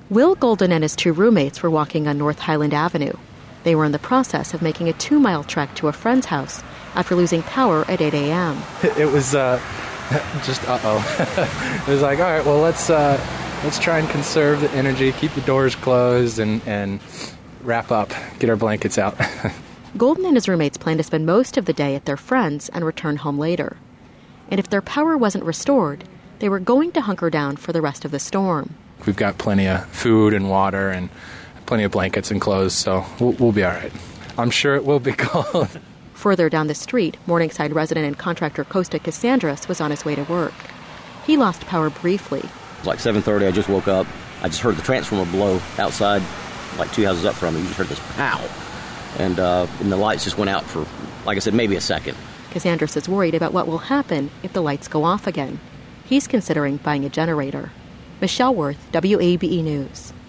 Will Golden and his 2 roommates were walking on North Highland Avenue. They were in the process of making a 2-mile trek to a friend's house after losing power at 8 a.m. It was just It was like, all right, well, let's try and conserve the energy, keep the doors closed, and wrap up, get our blankets out. Golden and his roommates planned to spend most of the day at their friends and return home later. And if their power wasn't restored, they were going to hunker down for the rest of the storm. We've got plenty of food and water and plenty of blankets and clothes, so we'll be all right. I'm sure it will be cold. Further down the street, Morningside resident and contractor Costa Cassandras was on his way to work. He lost power briefly. It was like 7:30, I just woke up. I just heard the transformer blow outside, like 2 houses up from me. You just heard this pow. And the lights just went out for, like I said, maybe a second. Cassandras is worried about what will happen if the lights go off again. He's considering buying a generator. Michelle Worth, WABE News.